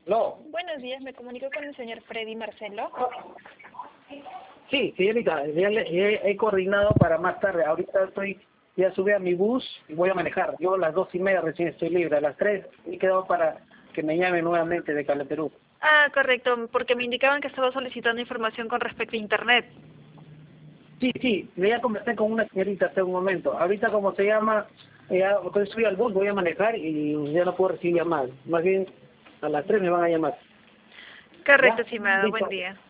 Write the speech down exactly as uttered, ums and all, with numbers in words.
¿Aló? Buenos días, me comunico con el señor Freddy Marcelo. Sí, señorita, ya le- he, he coordinado para más tarde. Ahorita estoy, ya subí a mi bus y voy a manejar. Yo a las dos y media recién estoy libre. A las tres he quedado para que me llame nuevamente de Cala Perú. Ah, correcto, porque me indicaban que estaba solicitando información con respecto a Internet. Sí, sí, ya conversé con una señorita hace un momento. Ahorita como se llama, ya estoy subí al bus, voy a manejar y ya no puedo recibir llamadas. Más bien a las tres me van a llamar. Correcto, ¿Ya? estimado, buen Listo. día.